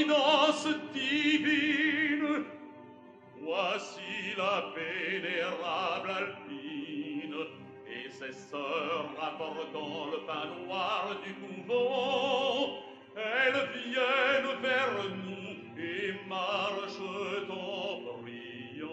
providence divine, voici la vénérable Alpine et ses sœurs rapportant le pain noir du couvent. Elles viennent vers nous et marchent en priant.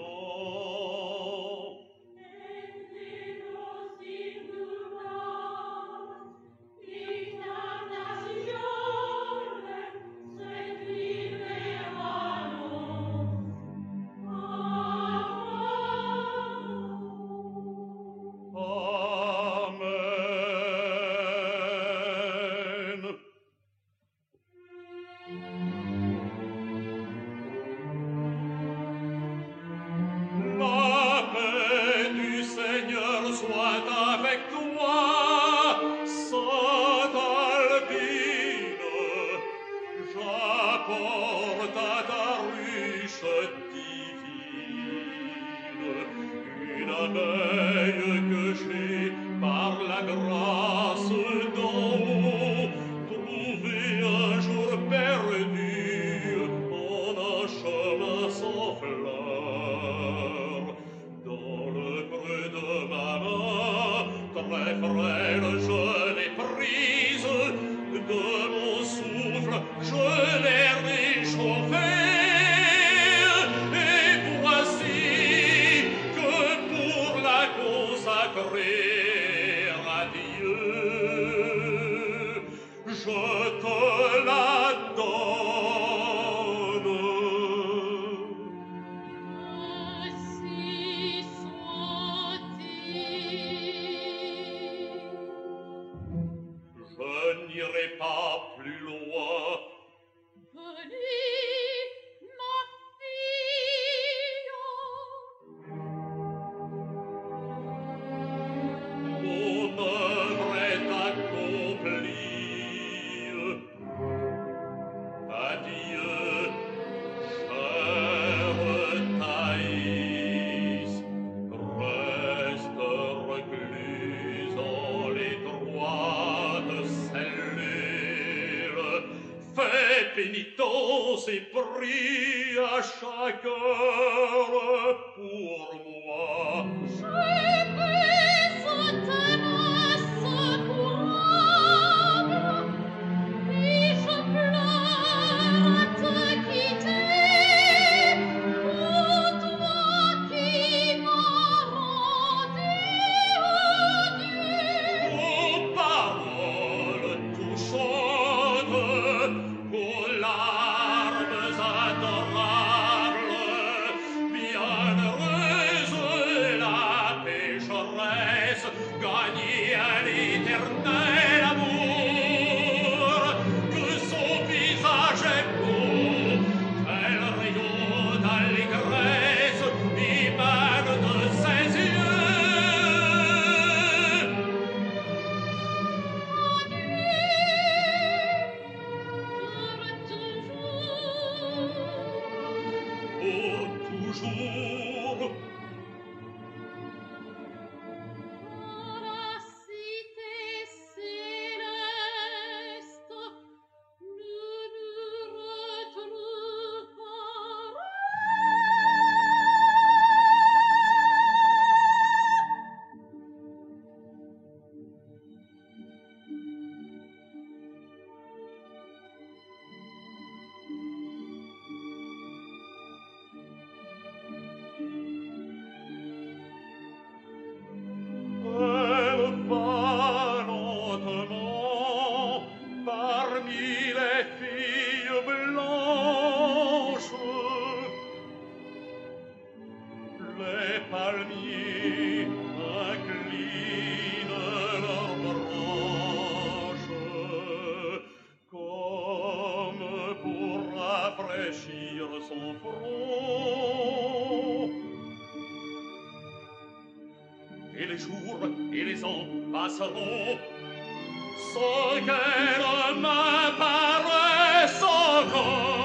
Pénitence et prie à chaque heure pour moi. Je prie te secourable, et je pleure à te quitter, ô toi qui m'as rendu Dieu. Aux paroles touchantes, aux larmes adorables, bienheureuse la pécheresse, gagnée à l'éternel amour, que son visage est beau, elle rayonne d'allégresse, émane de ses yeux. Toujours. Dans la cité céleste, nous nous retrouverons. Elle va lentement parmi les filles blanches. Les palmiers inclinent leurs branches comme pour rafraîchir son front. Et les jours et les ans passeront sans qu'elle m'apparaisse encore.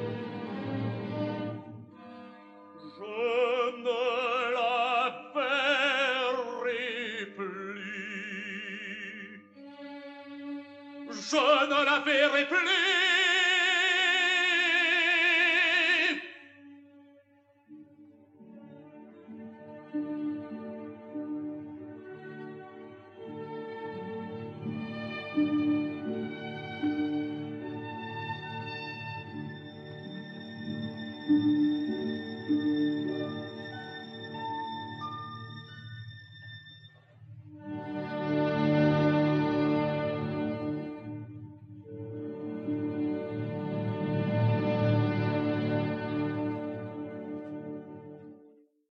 Je ne la verrai Je ne la verrai plus.